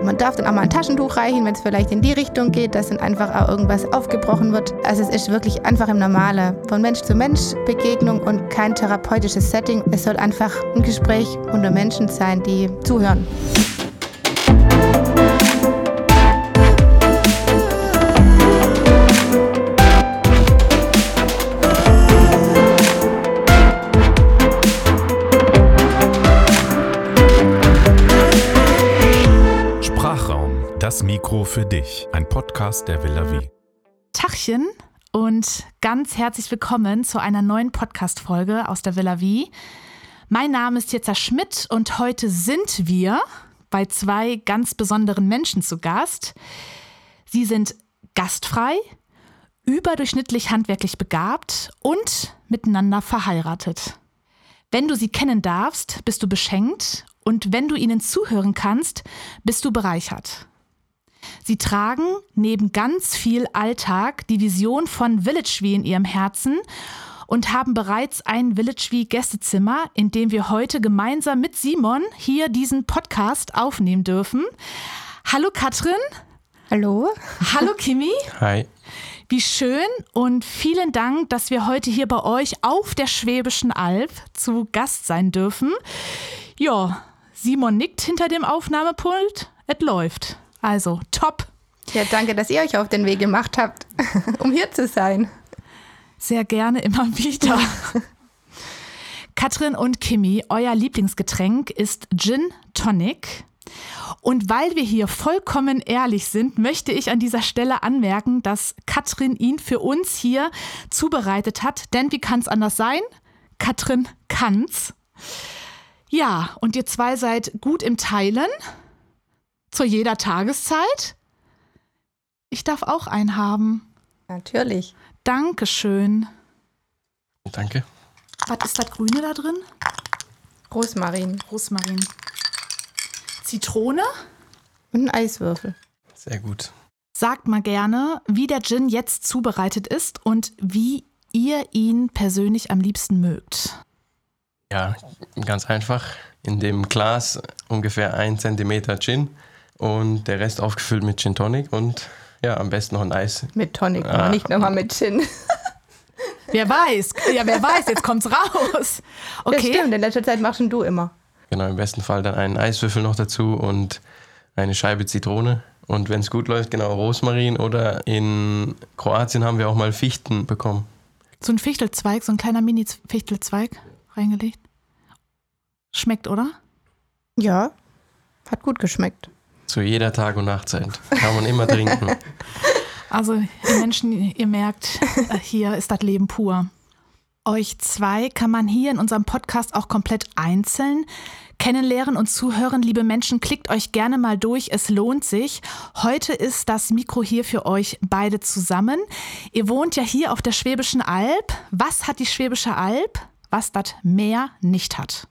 Man darf dann auch mal ein Taschentuch reichen, wenn es vielleicht in die Richtung geht, dass dann einfach auch irgendwas aufgebrochen wird. Also es ist wirklich einfach im Normalen von Mensch zu Mensch Begegnung und kein therapeutisches Setting. Es soll einfach ein Gespräch unter Menschen sein, die zuhören. Das Mikro für dich, ein Podcast der Villa Vie. Tachchen und ganz herzlich willkommen zu einer neuen Podcast-Folge aus der Villa Vie. Mein Name ist Jetza Schmidt und heute sind wir bei zwei ganz besonderen Menschen zu Gast. Sie sind gastfrei, überdurchschnittlich handwerklich begabt und miteinander verheiratet. Wenn du sie kennen darfst, bist du beschenkt und wenn du ihnen zuhören kannst, bist du bereichert. Sie tragen neben ganz viel Alltag die Vision von Village Vie in ihrem Herzen und haben bereits ein Village Vie Gästezimmer, in dem wir heute gemeinsam mit Simon hier diesen Podcast aufnehmen dürfen. Hallo Katrin. Hallo. Hallo Kimi. Hi. Wie schön und vielen Dank, dass wir heute hier bei euch auf der Schwäbischen Alb zu Gast sein dürfen. Ja, Simon nickt hinter dem Aufnahmepult. Es läuft. Also, top. Ja, danke, dass ihr euch auf den Weg gemacht habt, um hier zu sein. Sehr gerne, immer wieder. Katrin und Kimi, euer Lieblingsgetränk ist Gin Tonic. Und weil wir hier vollkommen ehrlich sind, möchte ich an dieser Stelle anmerken, dass Katrin ihn für uns hier zubereitet hat. Denn wie kann es anders sein? Katrin kann's. Ja, und ihr zwei seid gut im Teilen. Zu jeder Tageszeit? Ich darf auch einen haben. Natürlich. Dankeschön. Danke. Was ist das Grüne da drin? Rosmarin. Rosmarin. Zitrone? Und ein Eiswürfel. Sehr gut. Sagt mal gerne, wie der Gin jetzt zubereitet ist und wie ihr ihn persönlich am liebsten mögt. Ja, ganz einfach. In dem Glas ungefähr 1 Zentimeter Gin und der Rest aufgefüllt mit Gin Tonic und ja, am besten noch ein Eis. Mit Tonic, nicht nochmal mit Gin. Wer weiß, jetzt kommt's raus. Okay. Das stimmt, in letzter Zeit machst du immer. Genau, im besten Fall dann einen Eiswürfel noch dazu und eine Scheibe Zitrone. Und wenn es gut läuft, genau Rosmarin oder in Kroatien haben wir auch mal Fichten bekommen. So ein Fichtelzweig, so ein kleiner Mini-Fichtelzweig reingelegt. Schmeckt, oder? Ja, hat gut geschmeckt. Zu jeder Tag- und Nachtzeit. Kann man immer trinken. Also ihr Menschen, ihr merkt, hier ist das Leben pur. Euch zwei kann man hier in unserem Podcast auch komplett einzeln kennenlernen und zuhören. Liebe Menschen, klickt euch gerne mal durch, es lohnt sich. Heute ist das Mikro hier für euch beide zusammen. Ihr wohnt ja hier auf der Schwäbischen Alb. Was hat die Schwäbische Alb, was das Meer nicht hat?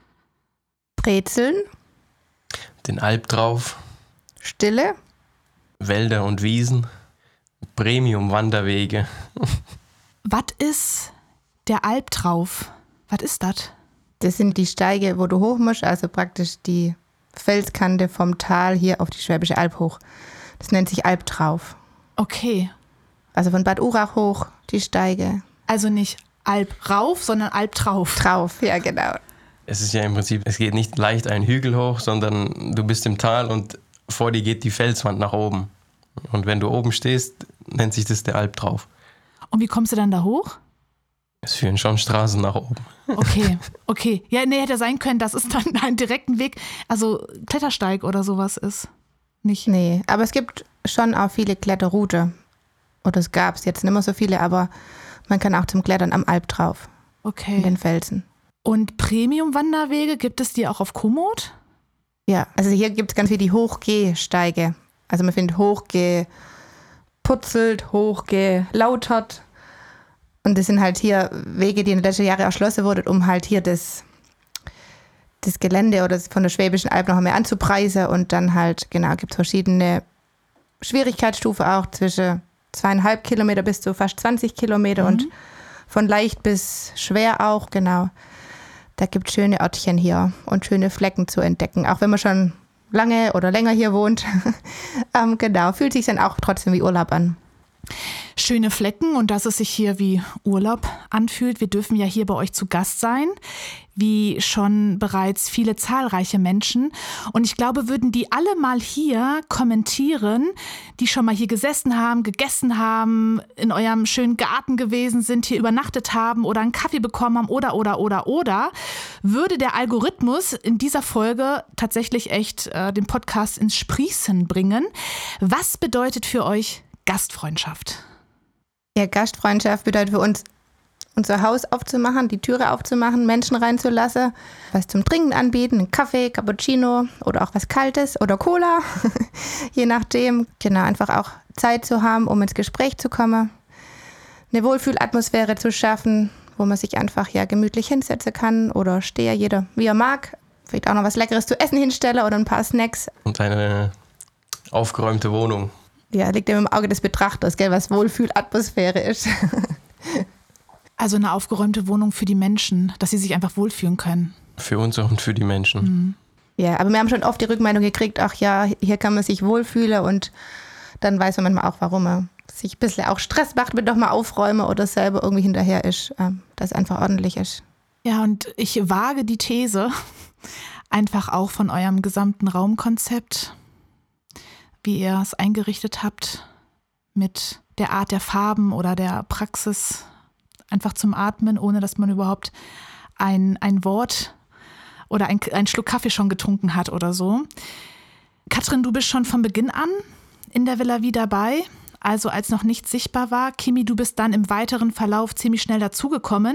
Brezeln. Den Albtrauf. Stille. Wälder und Wiesen. Premium-Wanderwege. Was ist der Albtrauf? Was ist das? Das sind die Steige, wo du hoch musst, also praktisch die Felskante vom Tal hier auf die Schwäbische Alb hoch. Das nennt sich Albtrauf. Okay. Also von Bad Urach hoch, die Steige. Also nicht Alb rauf, sondern Alb drauf. Drauf, ja genau. Es ist ja im Prinzip, es geht nicht leicht einen Hügel hoch, sondern du bist im Tal und vor dir geht die Felswand nach oben. Und wenn du oben stehst, nennt sich das der Albtrauf. Und wie kommst du dann da hoch? Es führen schon Straßen nach oben. Okay. Ja, nee, hätte sein können, dass es dann einen direkten Weg, also Klettersteig oder sowas ist. Nicht? Nee, aber es gibt schon auch viele Kletterroute. Oder es gab es jetzt nicht mehr so viele, aber man kann auch zum Klettern am Alb drauf. Okay. In den Felsen. Und Premium-Wanderwege, gibt es die auch auf Komoot? Ja, also hier gibt es ganz viele die Hochgehsteige. Also man findet hochgeputzelt, hochgelautert. Und das sind halt hier Wege, die in den letzten Jahren erschlossen wurden, um halt hier das Gelände oder von der Schwäbischen Alb noch mehr anzupreisen. Und dann halt, genau, gibt es verschiedene Schwierigkeitsstufen auch zwischen 2,5 Kilometer bis zu fast 20 Kilometer und von leicht bis schwer auch, genau. Da gibt es schöne Örtchen hier und schöne Flecken zu entdecken. Auch wenn man schon lange oder länger hier wohnt. Genau, fühlt sich dann auch trotzdem wie Urlaub an. Schöne Flecken und dass es sich hier wie Urlaub anfühlt. Wir dürfen ja hier bei euch zu Gast sein, wie schon bereits viele zahlreiche Menschen. Und ich glaube, würden die alle mal hier kommentieren, die schon mal hier gesessen haben, gegessen haben, in eurem schönen Garten gewesen sind, hier übernachtet haben oder einen Kaffee bekommen haben oder, würde der Algorithmus in dieser Folge tatsächlich echt den Podcast ins Sprießen bringen. Was bedeutet für euch Gastfreundschaft? Ja, Gastfreundschaft bedeutet für uns, unser Haus aufzumachen, die Türe aufzumachen, Menschen reinzulassen, was zum Trinken anbieten, einen Kaffee, Cappuccino oder auch was Kaltes oder Cola, je nachdem. Genau, einfach auch Zeit zu haben, um ins Gespräch zu kommen, eine Wohlfühlatmosphäre zu schaffen, wo man sich einfach gemütlich hinsetzen kann oder stehe jeder, wie er mag. Vielleicht auch noch was Leckeres zu essen hinstellen oder ein paar Snacks. Und eine aufgeräumte Wohnung. Ja, liegt ja im Auge des Betrachters, gell, was Wohlfühlatmosphäre ist. Also eine aufgeräumte Wohnung für die Menschen, dass sie sich einfach wohlfühlen können. Für uns und für die Menschen. Mhm. Ja, aber wir haben schon oft die Rückmeldung gekriegt, ach ja, hier kann man sich wohlfühlen und dann weiß man manchmal auch, warum man sich ein bisschen auch Stress macht, wenn doch mal aufräumen oder selber irgendwie hinterher ist, dass es einfach ordentlich ist. Ja, und ich wage die These, einfach auch von eurem gesamten Raumkonzept, wie ihr es eingerichtet habt, mit der Art der Farben oder der Praxis, einfach zum Atmen, ohne dass man überhaupt ein Wort oder einen Schluck Kaffee schon getrunken hat oder so. Katrin, du bist schon von Beginn an in der Villa Vie dabei, also als noch nichts sichtbar war. Kimi, du bist dann im weiteren Verlauf ziemlich schnell dazugekommen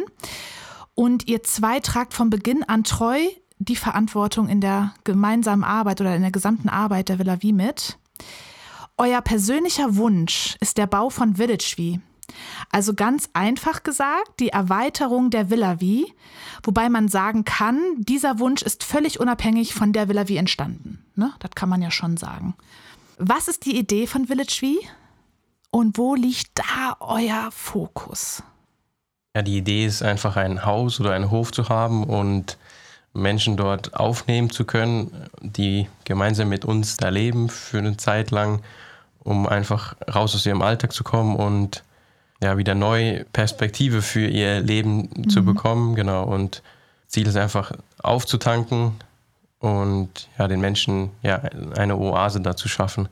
und ihr zwei tragt von Beginn an treu die Verantwortung in der gemeinsamen Arbeit oder in der gesamten Arbeit der Villa Vie mit. Euer persönlicher Wunsch ist der Bau von Village Vie. Also ganz einfach gesagt, die Erweiterung der Villa Vie, wobei man sagen kann, dieser Wunsch ist völlig unabhängig von der Villa Vie entstanden. Ne? Das kann man ja schon sagen. Was ist die Idee von Village Vie und wo liegt da euer Fokus? Ja, die Idee ist einfach ein Haus oder einen Hof zu haben und Menschen dort aufnehmen zu können, die gemeinsam mit uns da leben für eine Zeit lang, um einfach raus aus ihrem Alltag zu kommen und wieder neue Perspektive für ihr Leben zu bekommen. Genau. Und Ziel ist einfach aufzutanken und den Menschen eine Oase da zu schaffen.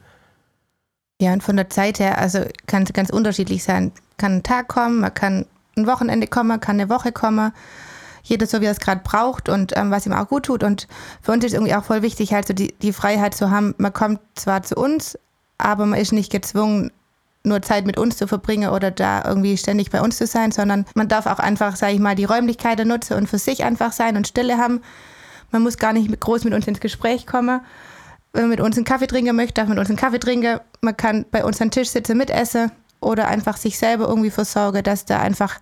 Ja, und von der Zeit her, also kann es ganz unterschiedlich sein. Kann ein Tag kommen, man kann ein Wochenende kommen, kann eine Woche kommen. Jeder so, wie er es gerade braucht und was ihm auch gut tut. Und für uns ist irgendwie auch voll wichtig, halt so die Freiheit zu haben. Man kommt zwar zu uns, aber man ist nicht gezwungen, nur Zeit mit uns zu verbringen oder da irgendwie ständig bei uns zu sein, sondern man darf auch einfach, sage ich mal, die Räumlichkeiten nutzen und für sich einfach sein und Stille haben. Man muss gar nicht groß mit uns ins Gespräch kommen. Wenn man mit uns einen Kaffee trinken möchte, darf man mit uns einen Kaffee trinken. Man kann bei uns am Tisch sitzen, mitessen oder einfach sich selber irgendwie versorgen, dass da einfach,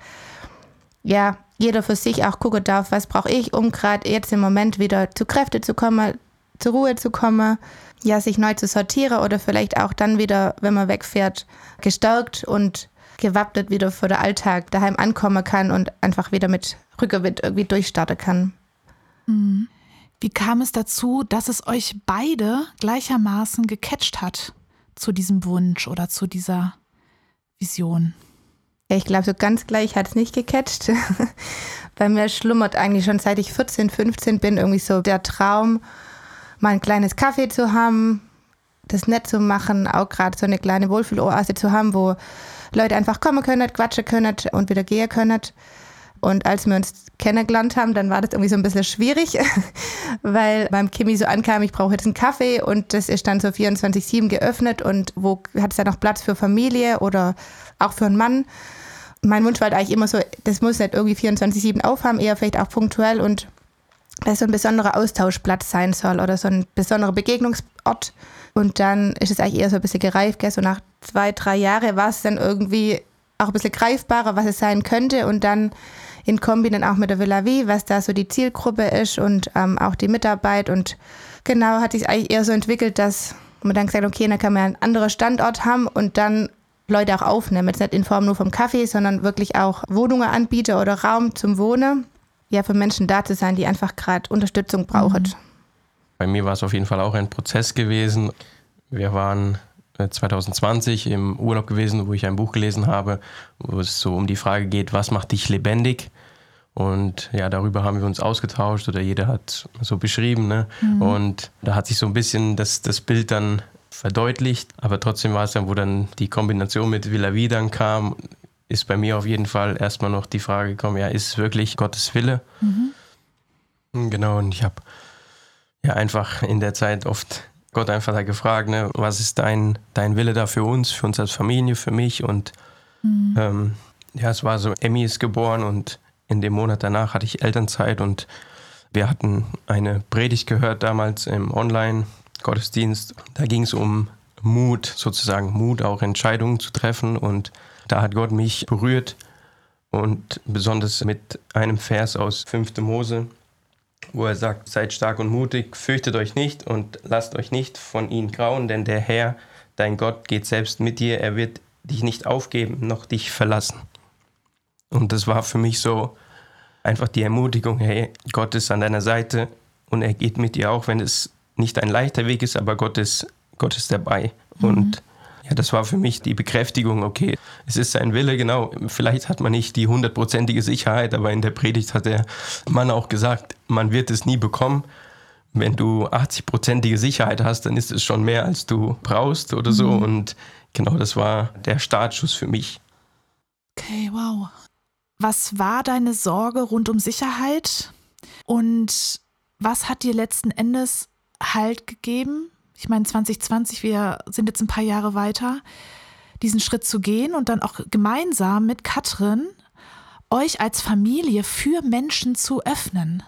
jeder für sich auch gucken darf, was brauche ich, um gerade jetzt im Moment wieder zu Kräfte zu kommen, zur Ruhe zu kommen, sich neu zu sortieren oder vielleicht auch dann wieder, wenn man wegfährt, gestärkt und gewappnet wieder für den Alltag daheim ankommen kann und einfach wieder mit Rückenwind irgendwie durchstarten kann. Mhm. Wie kam es dazu, dass es euch beide gleichermaßen gecatcht hat zu diesem Wunsch oder zu dieser Vision? Ja, ich glaube, so ganz gleich hat es nicht gecatcht. Bei mir schlummert eigentlich schon seit ich 14, 15 bin irgendwie so der Traum, mal ein kleines Café zu haben, das nett zu machen, auch gerade so eine kleine Wohlfühloase zu haben, wo Leute einfach kommen können, quatschen können und wieder gehen können. Und als wir uns kennengelernt haben, dann war das irgendwie so ein bisschen schwierig, weil beim Kimi so ankam, ich brauche jetzt einen Kaffee und das ist dann so 24/7 geöffnet und wo hat es da noch Platz für Familie oder auch für einen Mann. Mein Wunsch war halt eigentlich immer so, das muss nicht irgendwie 24/7 aufhaben, eher vielleicht auch punktuell und dass so ein besonderer Austauschplatz sein soll oder so ein besonderer Begegnungsort. Und dann ist es eigentlich eher so ein bisschen gereift, gell? So nach 2-3 Jahren war es dann irgendwie auch ein bisschen greifbarer, was es sein könnte und dann in Kombi dann auch mit der Villa Vie, was da so die Zielgruppe ist und auch die Mitarbeit und genau hat sich eigentlich eher so entwickelt, dass man dann gesagt hat, okay, dann kann man einen anderen Standort haben und dann Leute auch aufnehmen, jetzt nicht in Form nur vom Kaffee, sondern wirklich auch Wohnungen anbieten oder Raum zum Wohnen, für Menschen da zu sein, die einfach gerade Unterstützung brauchen. Bei mir war es auf jeden Fall auch ein Prozess gewesen. Wir waren 2020 im Urlaub gewesen, wo ich ein Buch gelesen habe, wo es so um die Frage geht, was macht dich lebendig? Und ja, darüber haben wir uns ausgetauscht oder jeder hat so beschrieben. Ne? Und da hat sich so ein bisschen das Bild dann verdeutlicht. Aber trotzdem war es dann, wo dann die Kombination mit Villa Vie dann kam, ist bei mir auf jeden Fall erstmal noch die Frage gekommen, ja, ist es wirklich Gottes Wille? Genau, und ich habe ja einfach in der Zeit oft Gott einfach da gefragt, ne, was ist dein Wille da für uns als Familie, für mich? Und ja, es war so, Emmy ist geboren und in dem Monat danach hatte ich Elternzeit und wir hatten eine Predigt gehört damals im Online-Gottesdienst. Da ging es um Mut, sozusagen Mut, auch Entscheidungen zu treffen. Und da hat Gott mich berührt und besonders mit einem Vers aus 5. Mose, wo er sagt, seid stark und mutig, fürchtet euch nicht und lasst euch nicht von ihnen grauen, denn der Herr, dein Gott, geht selbst mit dir, er wird dich nicht aufgeben, noch dich verlassen. Und das war für mich so einfach die Ermutigung, hey, Gott ist an deiner Seite und er geht mit dir auch, wenn es nicht ein leichter Weg ist, aber Gott ist dabei. Und ja, das war für mich die Bekräftigung, okay, es ist sein Wille, genau. Vielleicht hat man nicht die 100%ige Sicherheit, aber in der Predigt hat der Mann auch gesagt, man wird es nie bekommen. Wenn du 80%ige Sicherheit hast, dann ist es schon mehr, als du brauchst oder so. Und genau, das war der Startschuss für mich. Okay, wow. Was war deine Sorge rund um Sicherheit und was hat dir letzten Endes Halt gegeben? Ich meine, 2020, wir sind jetzt ein paar Jahre weiter, diesen Schritt zu gehen und dann auch gemeinsam mit Katrin euch als Familie für Menschen zu öffnen.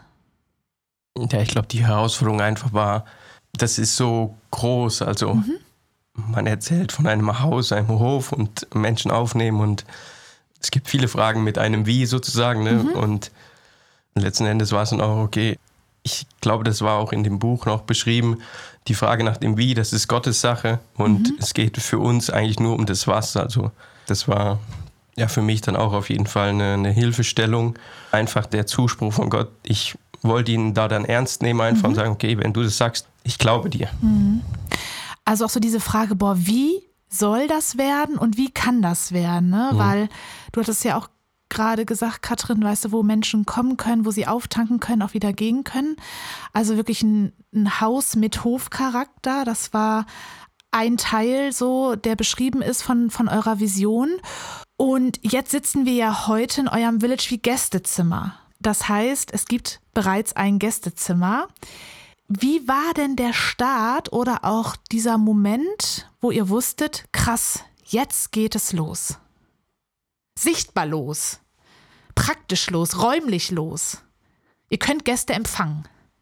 Ja, ich glaube, die Herausforderung einfach war, das ist so groß, also man erzählt von einem Haus, einem Hof und Menschen aufnehmen und es gibt viele Fragen mit einem Wie sozusagen, ne? Und letzten Endes war es dann auch, okay, ich glaube, das war auch in dem Buch noch beschrieben, die Frage nach dem Wie, das ist Gottes Sache und es geht für uns eigentlich nur um das Was. Also das war ja für mich dann auch auf jeden Fall eine Hilfestellung, einfach der Zuspruch von Gott. Ich wollte ihn da dann ernst nehmen einfach und sagen, okay, wenn du das sagst, ich glaube dir. Also auch so diese Frage, wie soll das werden und wie kann das werden? Ne? Weil du hattest ja auch gerade gesagt, Katrin, weißt du, wo Menschen kommen können, wo sie auftanken können, auch wieder gehen können. Also wirklich ein Haus mit Hofcharakter. Das war ein Teil so, der beschrieben ist von eurer Vision. Und jetzt sitzen wir ja heute in eurem Village Vie Gästezimmer. Das heißt, es gibt bereits ein Gästezimmer. Wie war denn der Start oder auch dieser Moment, wo ihr wusstet, krass, jetzt geht es los? Sichtbar los, praktisch los, räumlich los. Ihr könnt Gäste empfangen.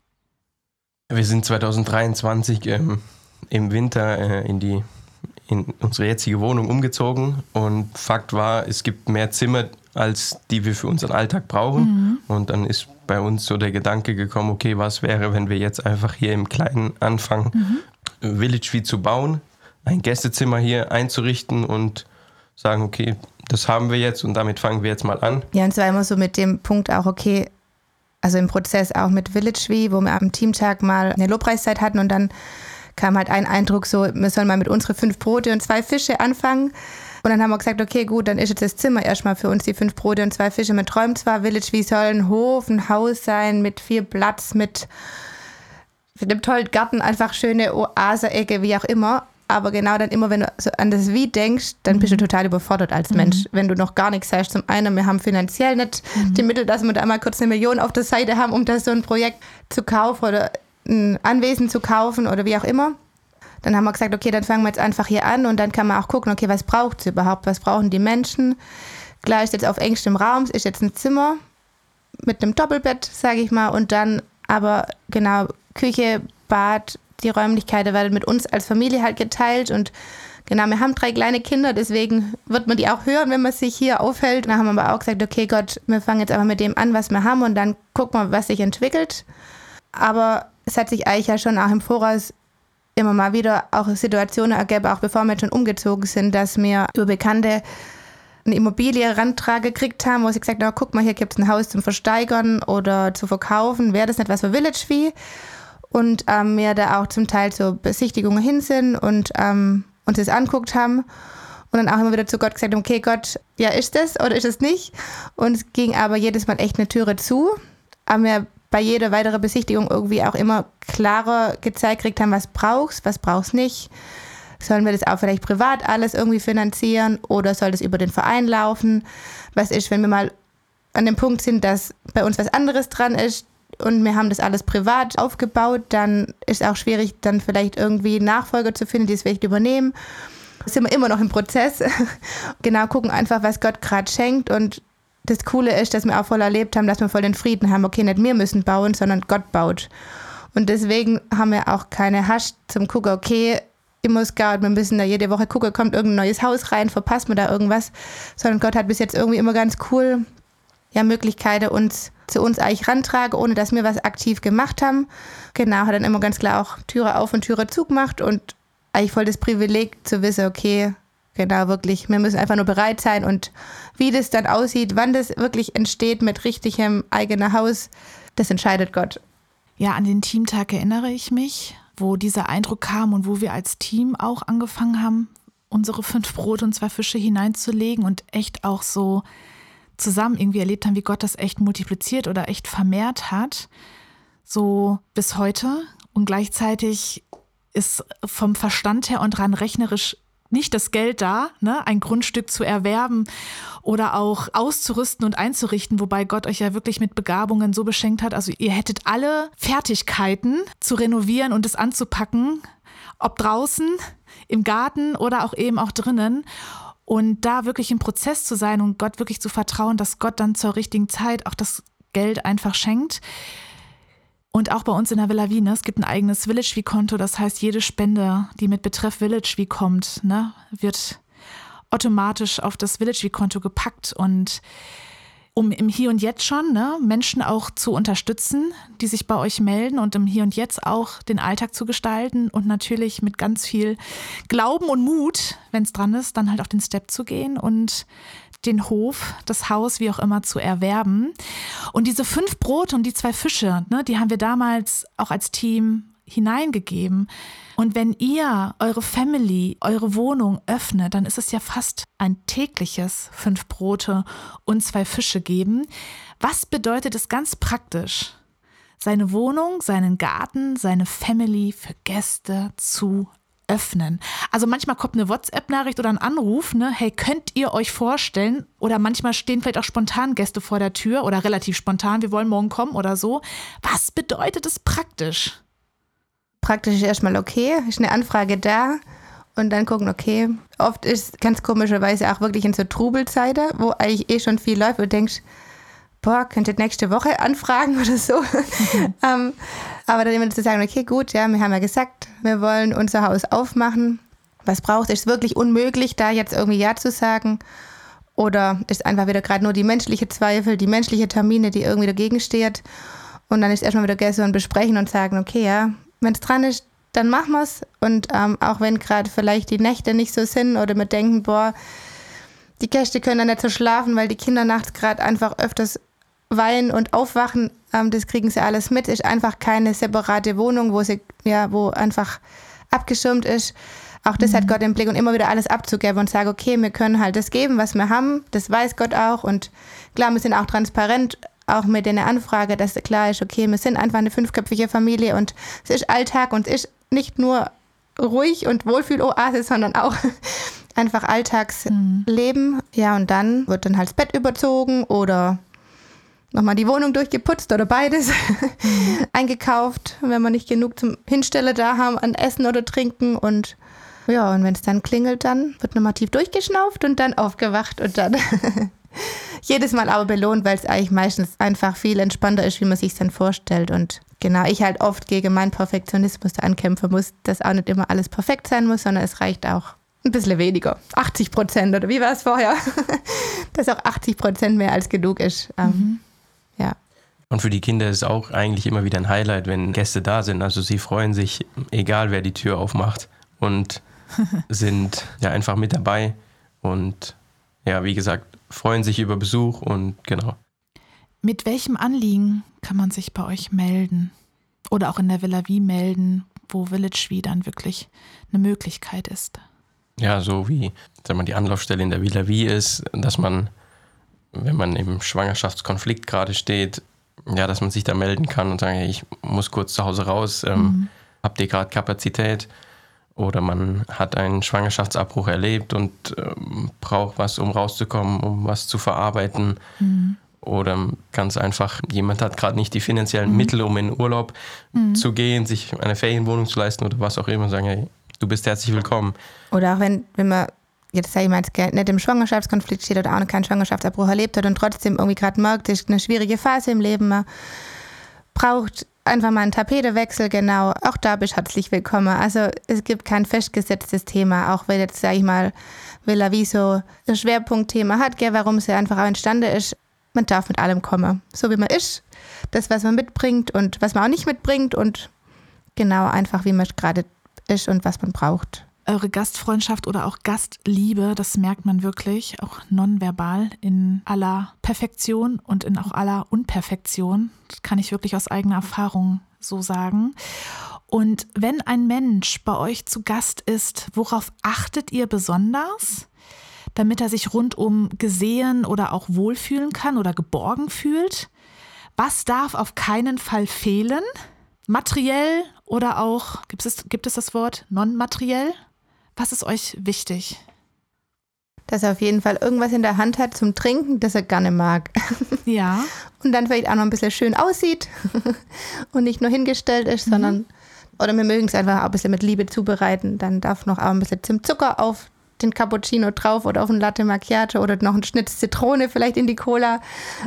Wir sind 2023 im Winter in unsere jetzige Wohnung umgezogen und Fakt war, es gibt mehr Zimmer, als die wir für unseren Alltag brauchen. Und dann ist bei uns so der Gedanke gekommen, okay, was wäre, wenn wir jetzt einfach hier im Kleinen anfangen, Village Vie zu bauen, ein Gästezimmer hier einzurichten und sagen, okay, das haben wir jetzt und damit fangen wir jetzt mal an. Ja, und zwar immer so mit dem Punkt auch, okay, also im Prozess auch mit Village Vie, wo wir am Teamtag mal eine Lobpreiszeit hatten und dann kam halt ein Eindruck so, wir sollen mal mit unseren 5 Brote und 2 Fische anfangen. Und dann haben wir gesagt, okay, gut, dann ist jetzt das Zimmer erstmal für uns die 5 Brote und 2 Fische. Wir träumen zwar, Village Vie soll ein Hof, ein Haus sein mit viel Platz, mit einem tollen Garten, einfach schöne Oase-Ecke, wie auch immer. Aber genau dann immer, wenn du so an das Wie denkst, dann bist du total überfordert als Mensch. Wenn du noch gar nichts sagst. Zum einen, wir haben finanziell nicht die Mittel, dass wir da mal kurz 1 Million auf der Seite haben, um das so ein Projekt zu kaufen oder ein Anwesen zu kaufen oder wie auch immer. Dann haben wir gesagt, okay, dann fangen wir jetzt einfach hier an und dann kann man auch gucken, okay, was braucht es überhaupt? Was brauchen die Menschen? Klar ist jetzt auf engstem Raum, ist jetzt ein Zimmer mit einem Doppelbett, sage ich mal, und dann aber genau Küche, Bad, die Räumlichkeiten werden mit uns als Familie halt geteilt und genau, wir haben 3 kleine Kinder, deswegen wird man die auch hören, wenn man sich hier aufhält. Dann haben wir aber auch gesagt, okay Gott, wir fangen jetzt einfach mit dem an, was wir haben und dann gucken wir, was sich entwickelt. Aber es hat sich eigentlich ja schon auch im Voraus immer mal wieder auch Situationen ergeben, auch bevor wir jetzt schon umgezogen sind, dass wir über Bekannte eine Immobilie rantrag gekriegt haben, wo sie gesagt haben, guck mal, hier gibt es ein Haus zum Versteigern oder zu verkaufen, wäre das nicht was für Village Vie? Und wir da auch zum Teil zur Besichtigungen hin sind und uns das anguckt haben. Und dann auch immer wieder zu Gott gesagt haben, okay Gott, ja ist das oder ist es nicht? Und es ging aber jedes Mal echt eine Türe zu. Aber wir bei jeder weiteren Besichtigung irgendwie auch immer klarer gezeigt gekriegt haben, was brauchst nicht. Sollen wir das auch vielleicht privat alles irgendwie finanzieren oder soll das über den Verein laufen? Was ist, wenn wir mal an dem Punkt sind, dass bei uns was anderes dran ist und wir haben das alles privat aufgebaut, dann ist es auch schwierig, dann vielleicht irgendwie Nachfolger zu finden, die es vielleicht übernehmen. Da sind wir immer noch im Prozess. Genau, gucken einfach, was Gott gerade schenkt. Und das Coole ist, dass wir auch voll erlebt haben, dass wir voll den Frieden haben. Okay, nicht wir müssen bauen, sondern Gott baut. Und deswegen haben wir auch keine Hast zum Gucken, okay, immer Scout, wir müssen da jede Woche gucken, kommt irgendein neues Haus rein, verpasst man da irgendwas. Sondern Gott hat bis jetzt irgendwie immer ganz cool Möglichkeiten zu uns eigentlich rantragen, ohne dass wir was aktiv gemacht haben. Genau, hat dann immer ganz klar auch Türe auf und Türe zugemacht und eigentlich voll das Privileg zu wissen, okay, genau, wirklich, wir müssen einfach nur bereit sein und wie das dann aussieht, wann das wirklich entsteht mit richtigem eigenen Haus, das entscheidet Gott. Ja, an den Teamtag erinnere ich mich, wo dieser Eindruck kam und wo wir als Team auch angefangen haben, unsere 5 Brote und 2 Fische hineinzulegen und echt auch so zusammen irgendwie erlebt haben, wie Gott das echt multipliziert oder echt vermehrt hat, so bis heute. Und gleichzeitig ist vom Verstand her und rein rechnerisch nicht das Geld da, ne, ein Grundstück zu erwerben oder auch auszurüsten und einzurichten, wobei Gott euch ja wirklich mit Begabungen so beschenkt hat. Also ihr hättet alle Fertigkeiten zu renovieren und es anzupacken, ob draußen, im Garten oder auch eben auch drinnen. Und da wirklich im Prozess zu sein und Gott wirklich zu vertrauen, dass Gott dann zur richtigen Zeit auch das Geld einfach schenkt. Und auch bei uns in der Villa Vie, ne, es gibt ein eigenes Village Vie-Konto, das heißt, jede Spende, die mit Betreff Village Vie kommt, ne, wird automatisch auf das Village Vie-Konto gepackt. Und um im Hier und Jetzt schon, ne, Menschen auch zu unterstützen, die sich bei euch melden und im Hier und Jetzt auch den Alltag zu gestalten und natürlich mit ganz viel Glauben und Mut, wenn es dran ist, dann halt auch den Step zu gehen und den Hof, das Haus, wie auch immer, zu erwerben. Und diese 5 Brote und die 2 Fische, ne, die haben wir damals auch als Team hineingegeben. Und wenn ihr eure Family, eure Wohnung öffnet, dann ist es ja fast ein tägliches 5 Brote und 2 Fische geben. Was bedeutet es ganz praktisch, seine Wohnung, seinen Garten, seine Family für Gäste zu öffnen? Also manchmal kommt eine WhatsApp-Nachricht oder ein Anruf, ne? Hey, könnt ihr euch vorstellen? Oder manchmal stehen vielleicht auch spontan Gäste vor der Tür oder relativ spontan, wir wollen morgen kommen oder so. Was bedeutet es praktisch? Praktisch ist erstmal okay, ist eine Anfrage da und dann gucken, okay. Oft ist ganz komischerweise auch wirklich in so Trubelzeiten, wo eigentlich schon viel läuft und du denkst, boah, könntet nächste Woche anfragen oder so. Aber dann immer zu sagen, okay, gut, ja, wir haben ja gesagt, wir wollen unser Haus aufmachen. Was brauchst du? Ist es wirklich unmöglich, da jetzt irgendwie Ja zu sagen? Oder ist einfach wieder gerade nur die menschliche Zweifel, die menschliche Termine, die irgendwie dagegen steht? Und dann ist erstmal wieder so ein Besprechen und sagen, okay, ja, wenn es dran ist, dann machen wir es. Und auch wenn gerade vielleicht die Nächte nicht so sind oder wir denken, boah, die Gäste können dann nicht so schlafen, weil die Kinder nachts gerade einfach öfters weinen und aufwachen, das kriegen sie alles mit. Ist einfach keine separate Wohnung, wo einfach abgeschirmt ist. Auch das hat Gott im Blick und immer wieder alles abzugeben und sagen, okay, wir können halt das geben, was wir haben. Das weiß Gott auch. Und klar, wir sind auch transparent, auch mit der Anfrage, dass klar ist, okay, wir sind einfach eine 5-köpfige Familie und es ist Alltag und es ist nicht nur ruhig und Wohlfühl-Oase, sondern auch einfach Alltagsleben. Ja, und dann wird dann halt das Bett überzogen oder nochmal die Wohnung durchgeputzt oder beides eingekauft, wenn wir nicht genug zum Hinstellen da haben an Essen oder Trinken. Und ja, und wenn es dann klingelt, dann wird nochmal tief durchgeschnauft und dann aufgewacht und dann jedes Mal aber belohnt, weil es eigentlich meistens einfach viel entspannter ist, wie man sich dann vorstellt. Und genau, ich halt oft gegen meinen Perfektionismus da ankämpfen muss, dass auch nicht immer alles perfekt sein muss, sondern es reicht auch ein bisschen weniger. 80% oder wie war es vorher? Dass auch 80% mehr als genug ist. Ja. Und für die Kinder ist es auch eigentlich immer wieder ein Highlight, wenn Gäste da sind. Also sie freuen sich, egal wer die Tür aufmacht und sind ja einfach mit dabei und ja, wie gesagt, freuen sich über Besuch und genau. Mit welchem Anliegen kann man sich bei euch melden? Oder auch in der Villa Vie melden, wo Village Vie dann wirklich eine Möglichkeit ist. Ja, so wie die Anlaufstelle in der Villa Vie ist, dass man, wenn man im Schwangerschaftskonflikt gerade steht, ja, dass man sich da melden kann und sagen, hey, ich muss kurz zu Hause raus, habt ihr gerade Kapazität? Oder man hat einen Schwangerschaftsabbruch erlebt und braucht was, um rauszukommen, um was zu verarbeiten. Oder ganz einfach, jemand hat gerade nicht die finanziellen Mittel, um in Urlaub zu gehen, sich eine Ferienwohnung zu leisten oder was auch immer, und sagen, hey, du bist herzlich willkommen. Oder auch wenn man jetzt sage ich mal, nicht im Schwangerschaftskonflikt steht oder auch noch keinen Schwangerschaftsabbruch erlebt hat und trotzdem irgendwie gerade merkt, es ist eine schwierige Phase im Leben, man braucht einfach mal einen Tapetewechsel, genau, auch da bist du herzlich willkommen. Also es gibt kein festgesetztes Thema, auch wenn jetzt, sage ich mal, Villa Vie so ein Schwerpunktthema hat, warum sie einfach auch entstanden ist. Man darf mit allem kommen, so wie man ist, das, was man mitbringt und was man auch nicht mitbringt und genau einfach, wie man gerade ist und was man braucht. Eure Gastfreundschaft oder auch Gastliebe, das merkt man wirklich, auch nonverbal in aller Perfektion und in auch aller Unperfektion. Das kann ich wirklich aus eigener Erfahrung so sagen. Und wenn ein Mensch bei euch zu Gast ist, worauf achtet ihr besonders, damit er sich rundum gesehen oder auch wohlfühlen kann oder geborgen fühlt? Was darf auf keinen Fall fehlen? Materiell oder auch, gibt es das Wort non-materiell? Was ist euch wichtig? Dass er auf jeden Fall irgendwas in der Hand hat zum Trinken, das er gerne mag. Ja. Und dann vielleicht auch noch ein bisschen schön aussieht und nicht nur hingestellt ist, sondern, oder wir mögen es einfach auch ein bisschen mit Liebe zubereiten. Dann darf noch auch ein bisschen Zimtzucker auf den Cappuccino drauf oder auf ein Latte Macchiato oder noch ein Schnitz Zitrone vielleicht in die Cola.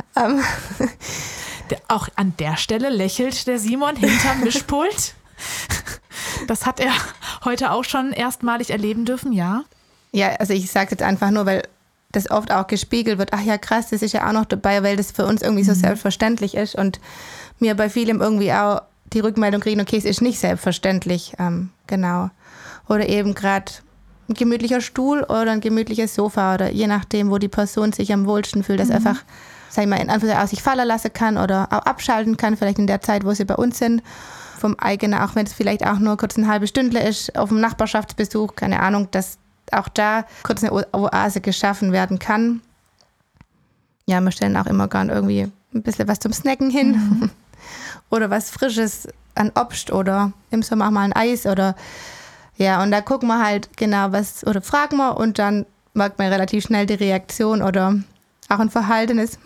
Auch an der Stelle lächelt der Simon hinterm Mischpult. Das hat er heute auch schon erstmalig erleben dürfen, ja? Ja, also ich sage jetzt einfach nur, weil das oft auch gespiegelt wird. Ach ja, krass, das ist ja auch noch dabei, weil das für uns irgendwie so selbstverständlich ist und mir bei vielem irgendwie auch die Rückmeldung kriegen, okay, es ist nicht selbstverständlich, genau. Oder eben gerade ein gemütlicher Stuhl oder ein gemütliches Sofa oder je nachdem, wo die Person sich am wohlsten fühlt, dass einfach, sag ich mal, in Anführungszeichen auch sich fallen lassen kann oder auch abschalten kann, vielleicht in der Zeit, wo sie bei uns sind. Vom eigenen, auch wenn es vielleicht auch nur kurz eine halbe Stunde ist, auf dem Nachbarschaftsbesuch, keine Ahnung, dass auch da kurz eine Oase geschaffen werden kann. Ja, wir stellen auch immer gern irgendwie ein bisschen was zum Snacken hin oder was Frisches an Obst oder im Sommer auch mal ein Eis oder ja, und da gucken wir halt genau was oder fragen wir und dann merkt man relativ schnell die Reaktion oder auch ein verhaltenes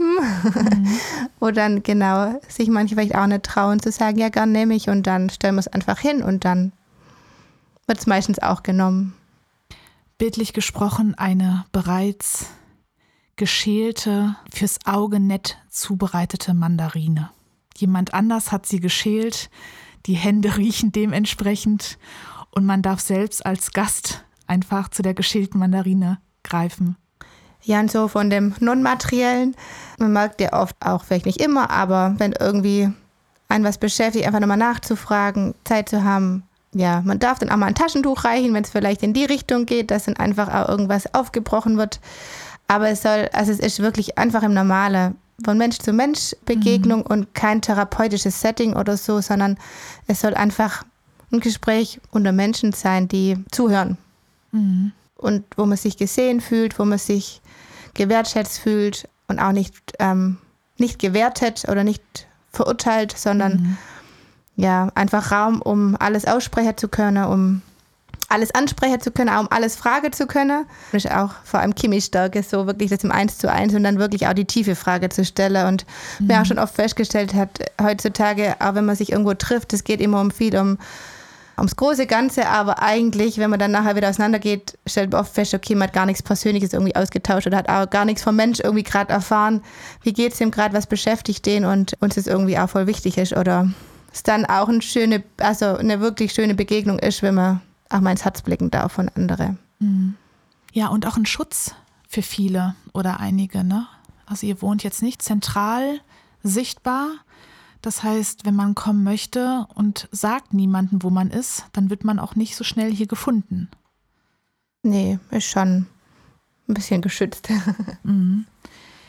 wo dann genau sich manche vielleicht auch nicht trauen zu sagen, ja, gern nehme ich und dann stellen wir es einfach hin und dann wird es meistens auch genommen. Bildlich gesprochen eine bereits geschälte, fürs Auge nett zubereitete Mandarine. Jemand anders hat sie geschält, die Hände riechen dementsprechend und man darf selbst als Gast einfach zu der geschälten Mandarine greifen. Ja, und so von dem Non-Materiellen, man merkt ja oft auch, vielleicht nicht immer, aber wenn irgendwie einen was beschäftigt, einfach nochmal nachzufragen, Zeit zu haben, ja, man darf dann auch mal ein Taschentuch reichen, wenn es vielleicht in die Richtung geht, dass dann einfach auch irgendwas aufgebrochen wird. Aber es ist wirklich einfach im Normale, von Mensch zu Mensch Begegnung und kein therapeutisches Setting oder so, sondern es soll einfach ein Gespräch unter Menschen sein, die zuhören. Und wo man sich gesehen fühlt, wo man sich gewertschätzt fühlt und auch nicht gewertet oder nicht verurteilt, sondern ja, einfach Raum, um alles aussprechen zu können, um alles ansprechen zu können, auch um alles fragen zu können. Das ist auch vor allem Kimmys Stärke, so wirklich das im 1:1 und dann wirklich auch die tiefe Frage zu stellen. Und wer auch schon oft festgestellt hat, heutzutage, auch wenn man sich irgendwo trifft, es geht immer ums große Ganze, aber eigentlich, wenn man dann nachher wieder auseinandergeht, stellt man oft fest, okay, man hat gar nichts Persönliches irgendwie ausgetauscht oder hat auch gar nichts vom Mensch irgendwie gerade erfahren. Wie geht es ihm gerade, was beschäftigt den und uns das irgendwie auch voll wichtig ist oder es dann auch eine wirklich schöne Begegnung ist, wenn man auch mal ins Herz blicken darf von anderen. Ja, und auch ein Schutz für viele oder einige, ne? Also ihr wohnt jetzt nicht zentral sichtbar. Das heißt, wenn man kommen möchte und sagt niemandem, wo man ist, dann wird man auch nicht so schnell hier gefunden. Nee, ist schon ein bisschen geschützt.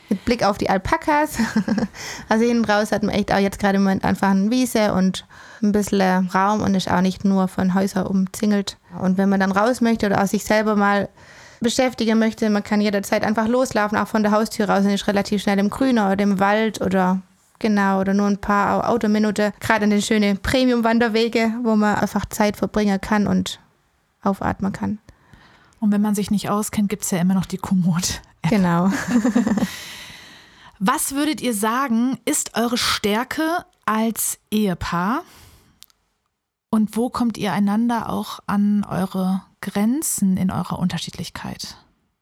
mit Blick auf die Alpakas. Also hinten raus hat man echt auch jetzt gerade im Moment einfach eine Wiese und ein bisschen Raum und ist auch nicht nur von Häusern umzingelt. Und wenn man dann raus möchte oder auch sich selber mal beschäftigen möchte, man kann jederzeit einfach loslaufen, auch von der Haustür raus und ist relativ schnell im Grün oder im Wald oder nur ein paar Autominuten. Gerade an den schönen Premium-Wanderwege, wo man einfach Zeit verbringen kann und aufatmen kann. Und wenn man sich nicht auskennt, gibt es ja immer noch die Komoot. Genau. Was würdet ihr sagen, ist eure Stärke als Ehepaar? Und wo kommt ihr einander auch an eure Grenzen in eurer Unterschiedlichkeit?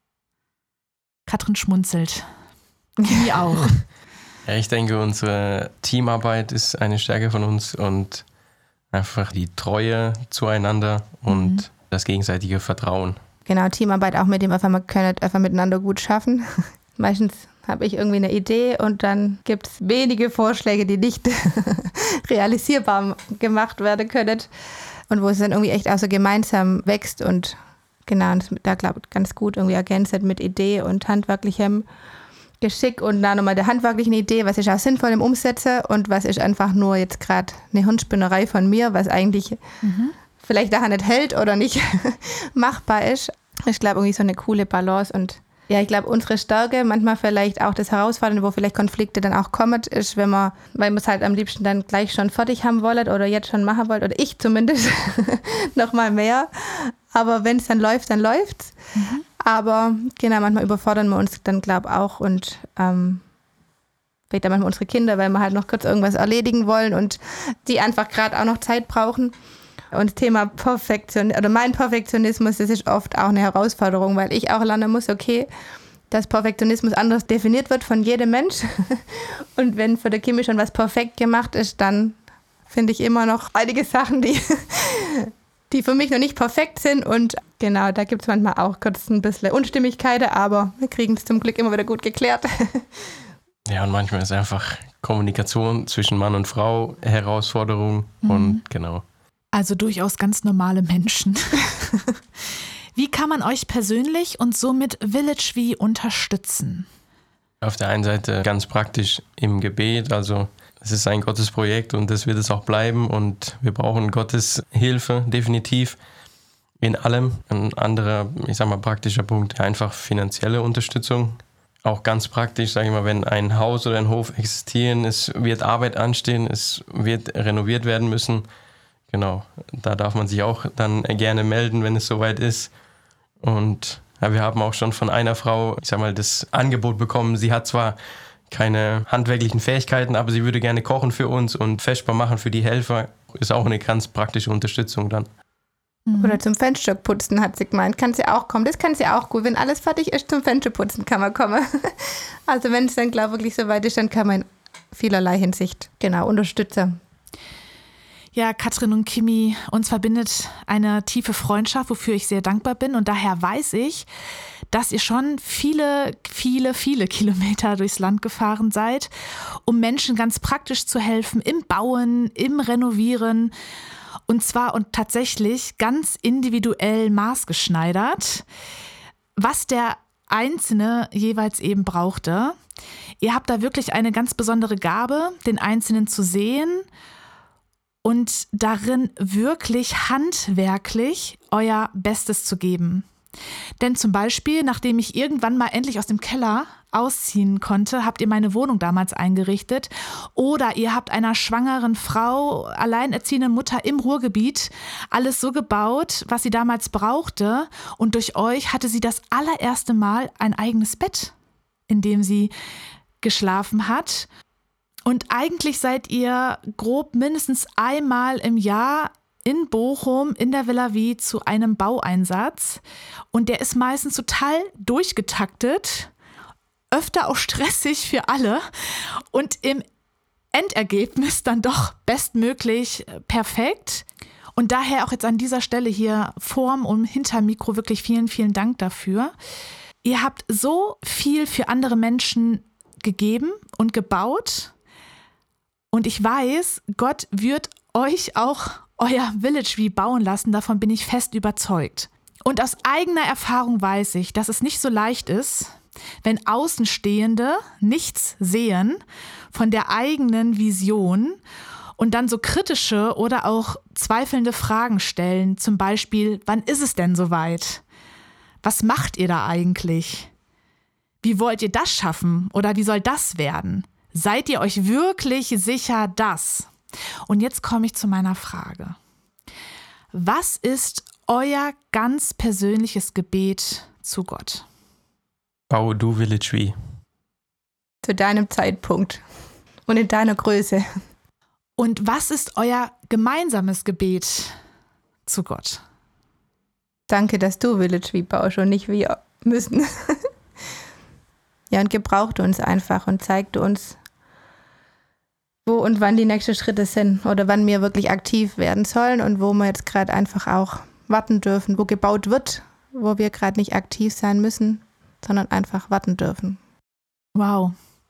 Katrin schmunzelt. Kimi auch. Ja, ich denke, unsere Teamarbeit ist eine Stärke von uns und einfach die Treue zueinander und das gegenseitige Vertrauen. Genau, Teamarbeit auch mit dem einfach, man kann einfach miteinander gut schaffen. Meistens habe ich irgendwie eine Idee und dann gibt es wenige Vorschläge, die nicht realisierbar gemacht werden können und wo es dann irgendwie echt auch so gemeinsam wächst und genau, und da glaube ich ganz gut irgendwie ergänzt mit Idee und handwerklichem Geschick und dann nochmal der handwerklichen Idee, was ist auch sinnvoll im Umsetzen und was ist einfach nur jetzt gerade eine Hirnspinnerei von mir, was eigentlich vielleicht daran nicht hält oder nicht machbar ist. Ich glaube, irgendwie so eine coole Balance und ja, ich glaube, unsere Stärke, manchmal vielleicht auch das Herausfordernde, wo vielleicht Konflikte dann auch kommen, ist, weil man es halt am liebsten dann gleich schon fertig haben wollt oder jetzt schon machen wollt, oder ich zumindest noch mal mehr. Aber wenn es dann läuft, dann läuft's. Aber genau, manchmal überfordern wir uns dann, glaube ich, auch und vielleicht dann manchmal unsere Kinder, weil wir halt noch kurz irgendwas erledigen wollen und die einfach gerade auch noch Zeit brauchen. Und das Thema mein Perfektionismus, das ist oft auch eine Herausforderung, weil ich auch lernen muss, okay, dass Perfektionismus anders definiert wird von jedem Mensch. Und wenn für der Kimi schon was perfekt gemacht ist, dann finde ich immer noch einige Sachen, die für mich noch nicht perfekt sind. Und genau, da gibt es manchmal auch kurz ein bisschen Unstimmigkeiten, aber wir kriegen es zum Glück immer wieder gut geklärt. Ja, und manchmal ist einfach Kommunikation zwischen Mann und Frau Herausforderung und genau. Also durchaus ganz normale Menschen. Wie kann man euch persönlich und somit Village V unterstützen? Auf der einen Seite ganz praktisch im Gebet, also es ist ein Gottesprojekt und das wird es auch bleiben und wir brauchen Gottes Hilfe definitiv in allem. Ein anderer, praktischer Punkt, einfach finanzielle Unterstützung. Auch ganz praktisch, sage ich mal, wenn ein Haus oder ein Hof existieren, es wird Arbeit anstehen, es wird renoviert werden müssen. Genau, da darf man sich auch dann gerne melden, wenn es soweit ist. Und ja, wir haben auch schon von einer Frau, das Angebot bekommen. Sie hat zwar keine handwerklichen Fähigkeiten, aber sie würde gerne kochen für uns und festbar machen für die Helfer. Ist auch eine ganz praktische Unterstützung dann. Oder zum Fensterputzen hat sie gemeint, kann sie auch kommen. Das kann sie auch gut. Wenn alles fertig ist, zum Fensterputzen kann man kommen. Also wenn es dann, glaube ich, wirklich soweit ist, dann kann man in vielerlei Hinsicht unterstützen. Ja, Katrin und Kimi, uns verbindet eine tiefe Freundschaft, wofür ich sehr dankbar bin. Und daher weiß ich, dass ihr schon viele Kilometer durchs Land gefahren seid, um Menschen ganz praktisch zu helfen, im Bauen, im Renovieren. Und zwar und tatsächlich ganz individuell maßgeschneidert, was der Einzelne jeweils eben brauchte. Ihr habt da wirklich eine ganz besondere Gabe, den Einzelnen zu sehen und darin wirklich handwerklich euer Bestes zu geben. Denn zum Beispiel, nachdem ich irgendwann mal endlich aus dem Keller ausziehen konnte, habt ihr meine Wohnung damals eingerichtet. Oder ihr habt einer schwangeren Frau, alleinerziehenden Mutter im Ruhrgebiet alles so gebaut, was sie damals brauchte. Und durch euch hatte sie das allererste Mal ein eigenes Bett, in dem sie geschlafen hat. Und eigentlich seid ihr grob mindestens einmal im Jahr in Bochum in der Villa V zu einem Baueinsatz. Und der ist meistens total durchgetaktet, öfter auch stressig für alle und im Endergebnis dann doch bestmöglich perfekt. Und daher auch jetzt an dieser Stelle hier vorm und hinterm Mikro wirklich vielen, vielen Dank dafür. Ihr habt so viel für andere Menschen gegeben und gebaut. Und ich weiß, Gott wird euch auch euer Village V bauen lassen, davon bin ich fest überzeugt. Und aus eigener Erfahrung weiß ich, dass es nicht so leicht ist, wenn Außenstehende nichts sehen von der eigenen Vision und dann so kritische oder auch zweifelnde Fragen stellen, zum Beispiel, wann ist es denn soweit? Was macht ihr da eigentlich? Wie wollt ihr das schaffen oder wie soll das werden? Seid ihr euch wirklich sicher, dass? Und jetzt komme ich zu meiner Frage. Was ist euer ganz persönliches Gebet zu Gott? Baue du Village wie? Zu deinem Zeitpunkt und in deiner Größe. Und was ist euer gemeinsames Gebet zu Gott? Danke, dass du Village wie baust und nicht wir müssen. Ja, und gebraucht uns einfach und zeigt uns, wo und wann die nächsten Schritte sind oder wann wir wirklich aktiv werden sollen und wo wir jetzt gerade einfach auch warten dürfen, wo gebaut wird, wo wir gerade nicht aktiv sein müssen, sondern einfach warten dürfen. Wow.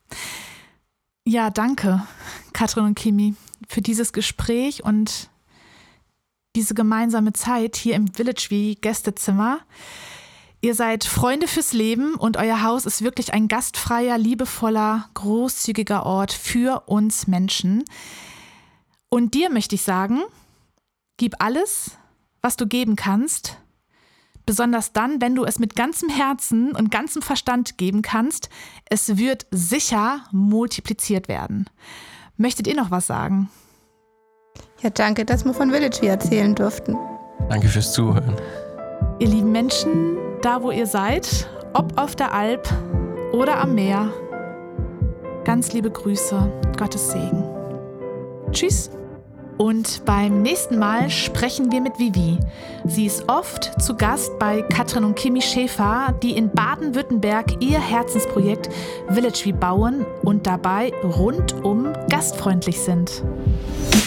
Ja, danke, Katrin und Kimi, für dieses Gespräch und diese gemeinsame Zeit hier im Village wie Gästezimmer. Ihr seid Freunde fürs Leben und euer Haus ist wirklich ein gastfreier, liebevoller, großzügiger Ort für uns Menschen. Und dir möchte ich sagen, gib alles, was du geben kannst, besonders dann, wenn du es mit ganzem Herzen und ganzem Verstand geben kannst. Es wird sicher multipliziert werden. Möchtet ihr noch was sagen? Ja, danke, dass wir von Village wie erzählen durften. Danke fürs Zuhören. Ihr lieben Menschen, da wo ihr seid, ob auf der Alp oder am Meer, ganz liebe Grüße, Gottes Segen. Tschüss. Und beim nächsten Mal sprechen wir mit Vivi. Sie ist oft zu Gast bei Katrin und Kimi Schäfer, die in Baden-Württemberg ihr Herzensprojekt Village wie bauen und dabei rundum gastfreundlich sind.